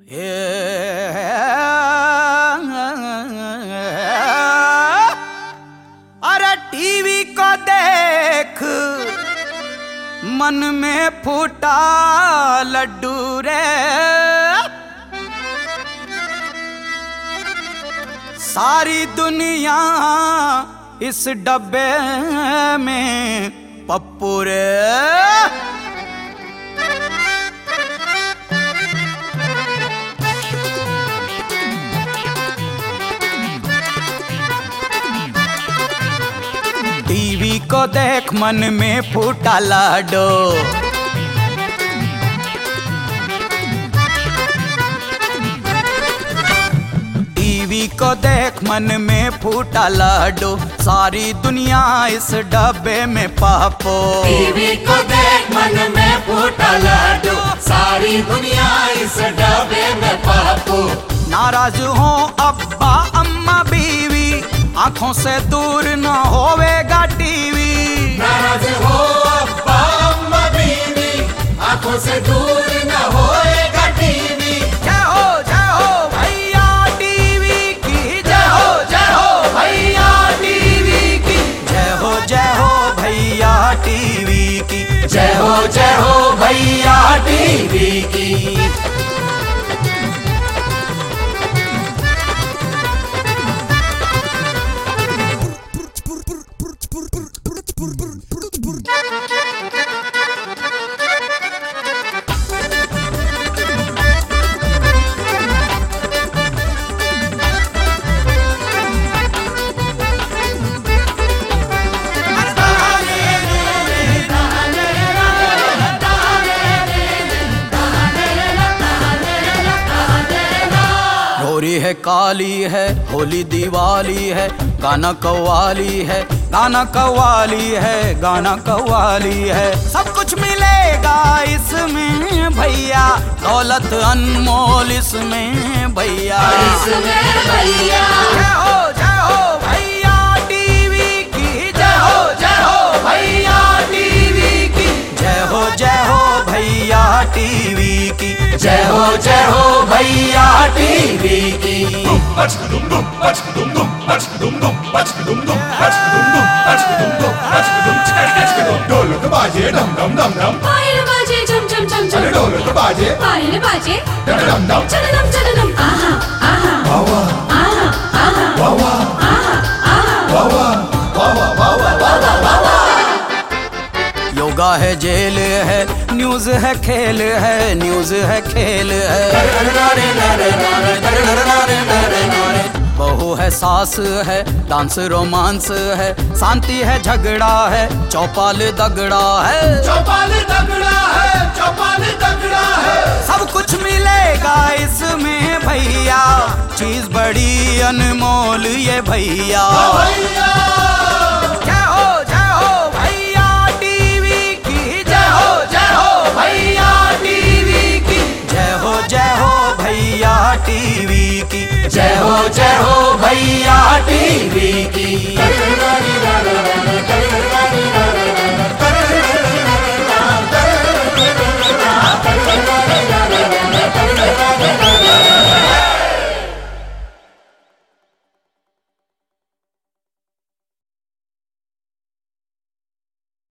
अरे टीवी को देख मन में फूटा लड्डू रे, सारी दुनिया इस डब्बे में पप्पू रे। टीवी को देख मन में फूटा लाडो, टीवी को देख मन में फूटा लाडो, सारी दुनिया इस डब्बे में पापो। टीवी को देख मन में फूटा लाडो, सारी दुनिया इस डब्बे में पापो। नाराज हो अब्बा अम्मा बीवी, आंखों से दूर न होवेगा टीवी। नाराज हो अब्बा अम्मा बीवी, आंखों से दूर न होएगा टीवी। जय हो भैया टीवी की, जय हो भैया टीवी की, जय हो भैया टीवी की, जय हो भैया टीवी की। होली है काली है, होली दिवाली है, गाना कव्वाली है, गाना कव्वाली है, गाना कव्वाली है। सब कुछ मिलेगा इसमें भैया, दौलत अनमोल इसमें भैया। जय हो भैया टीवी की, जय हो भैया टीवी की, जय हो भैया टीवी की, जय हो भैया टीवी की। ढोलक बाजे डम डम डम डम, पायल बाजे झम झम झम झम, ढोलक बाजे पायल बाजे डम डम डम, चलनम चलनम, आहा आहा वाह आहा आहा वाह वाह आहा आहा वाह वाह वाह वाह वाह। योगा है जेल है, न्यूज है खेल है, न्यूज है खेल है। बहू है सास है, डांस रोमांस है, शांति है झगड़ा है, चौपाल दगड़ा है, चौपाल दगड़ा है, चौपाल दगड़ा है। सब कुछ मिलेगा इसमें भैया, चीज बड़ी अनमोल ये भैया। जय हो भैया टीवी की, जय हो भैया टीवी की, जय हो भैया टीवी की, जय हो भैया टीवी की।